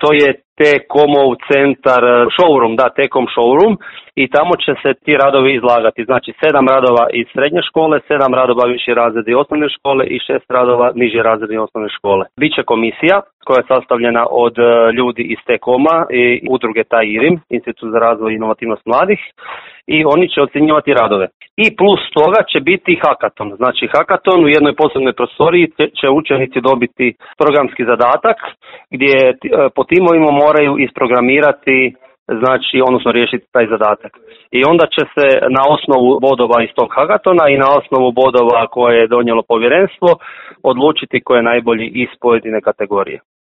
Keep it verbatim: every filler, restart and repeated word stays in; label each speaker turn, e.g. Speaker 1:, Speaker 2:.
Speaker 1: to je T-Comov centar showroom, da, T-Com showroom, i tamo će se ti radovi izlagati. Znači sedam radova iz srednje škole, sedam radova viši razredi osnovne škole i šest radova niže razredi osnovne škole. Biće komisija koja je sastavljena od ljudi iz T-Coma i udruge Tairim, Institut za razvoj i inovativnost mladih, i oni će ocjenjivati radove. I plus toga će biti hakaton. Znači hakaton u jednoj posebnoj prostoriji će učenici dobiti programski zadatak gdje po timovima moraju isprogramirati, znači, odnosno riješiti taj zadatak. I onda će se na osnovu bodova iz tog hakatona i na osnovu bodova koje je donijelo povjerenstvo odlučiti ko je najbolji iz pojedine kategorije.